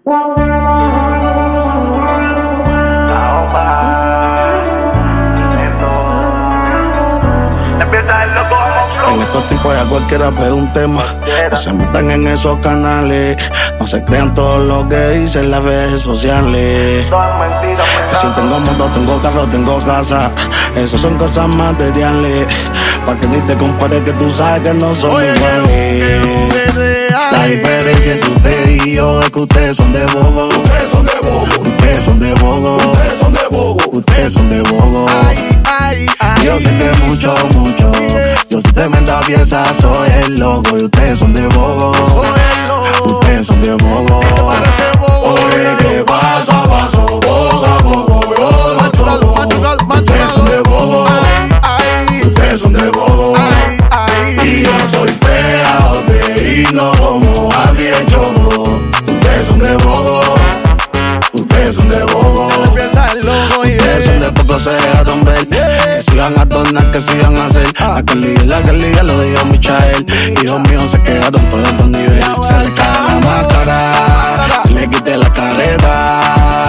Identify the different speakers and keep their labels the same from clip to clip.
Speaker 1: En estos tiempos ya cualquiera pide un tema. No se metan en esos canales. No se crean todo lo que dicen las redes sociales. Que si tengo moto, tengo carro, tengo casa. Esas son cosas materiales. Pa' que ni te compares, que tú sabes que no somos iguales. La diferencia entre usted y yo es que ustedes son de bobo.
Speaker 2: Ustedes son de bobo.
Speaker 1: Ustedes son de bobo.
Speaker 2: Ustedes son de bobo.
Speaker 1: Ustedes son de bobo. Yo sé que mucho. Yo soy tremenda pieza, soy el loco. Y ustedes son de bobo. Ustedes son de bobo.
Speaker 2: Oye, que paso a paso, poco a poco, yo lo toco. Ustedes son de bobo. Ustedes son de bobo. Y yo soy pegajote y no como alguien choco. Ustedes son de bobo. Ustedes son de bobo.
Speaker 1: Ustedes son de poco, se dejaron ver. Que sigan a tornar, que sigan a hacer. La que lo dijo Michael. Hijos míos se quedaron por otro nivel. Se le cae la máscara, le quité la careta.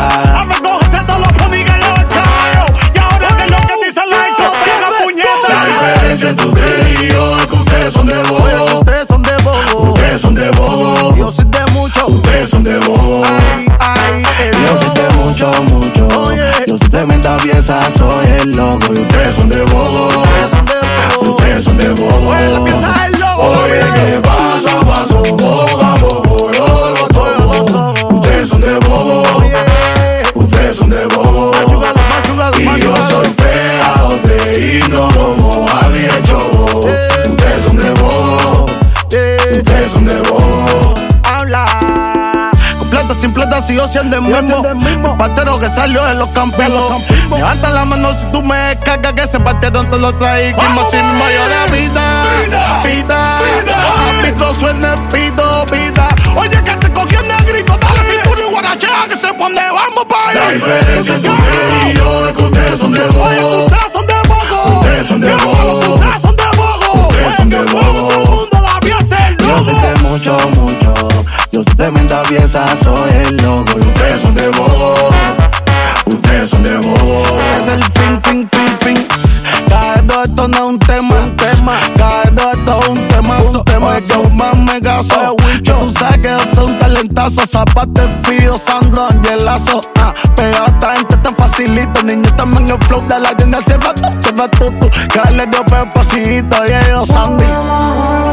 Speaker 2: La diferencia entre ustedes y yo es que ustedes son de bobo.
Speaker 1: Ustedes son de bobo.
Speaker 2: Ustedes son de bobo.
Speaker 1: Yo soy de mucho.
Speaker 2: Ustedes son de bobo.
Speaker 1: Yo soy de mucho. Yo soy tremenda pieza, soy el loco. Y ustedes son de bobo.
Speaker 2: Ustedes son de bobo. Oye, que paso a paso, poco a poco, yo lo toco. Ustedes son de bobo. Ustedes son de bobo. Y yo soy pegajote y no como alguien choco. Ustedes son de bobo. Ustedes son de bobo.
Speaker 1: Habla. Completa, sin plata, sigo siendo el mismo. El partero que salió de los campinos. Levanta la mano si tú me descargas, que ese partero te lo trajimos. Sin mayor de vida. Árbitro suena el pito, vida. Oye, que te cogió el negrito, dale cintura y guarachea, que se pone, vamos pa'
Speaker 2: La
Speaker 1: allá.
Speaker 2: diferencia entre ustedes y yo es que ustedes son de bobo.
Speaker 1: Ustedes son de bobo.
Speaker 2: Ustedes son de bobo.
Speaker 1: Ustedes son de bobo.
Speaker 2: Ustedes son de bobo.
Speaker 1: Todo el mundo la vio hacer Yo soy de mucho. Yo soy tremenda pieza, soy el loco. Y
Speaker 2: Ustedes son de bobo. Ustedes son de bobo.
Speaker 1: es el fin. Caerdo, esto no es un tema. Caerdo, esto es un temazo. Oye, más me gaso. Tú sabes que yo soy un talentazo. Zapate Fío, Sandro, Angelazo. Pero a esta gente tan facilito. Niño también el flow de la tienda. Cierra tú. Dale, yo veo pasito. Y ellos, Sandy.